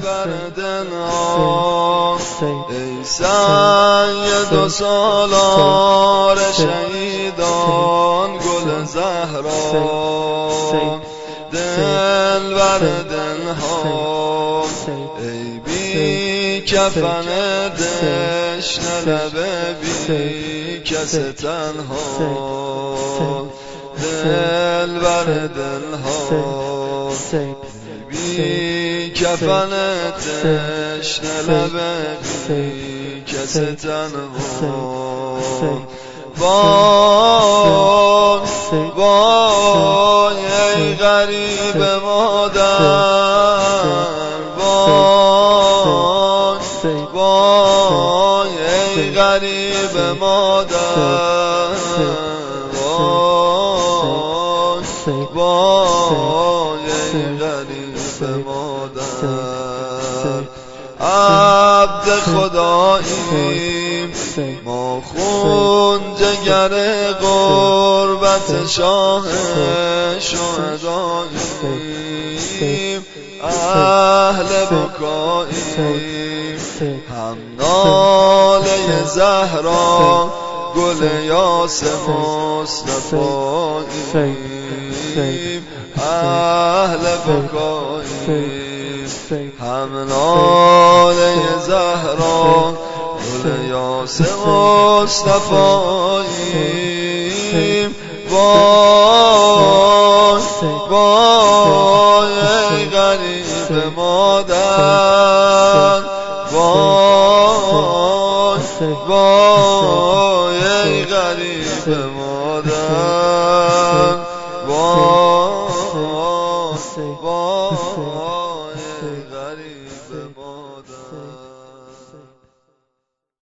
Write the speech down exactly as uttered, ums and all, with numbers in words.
دلبر دلها، ای سید و سالار شهیدان گل زهرا، دلبر دلها، ای بی کفن دشنه لب بی کس تنها، دلبر دلها، بی کفن تشنه لب بی کس تنها. وای وای ای غریب مادر، وای وای ای غریب مادر، وای وای ای غریب مادر. عبد خداییم ما، خون جگر غربت شاه شهداییم، اهل بکاییم هم ناله زهرا، گل یاس مصطفاییم، اهل بکاییم هم ناله زهرا، گل یاس مصطفاییم. وای وای ای غریب مادر، وای وای ای غریب مادر، وای وای ای غریب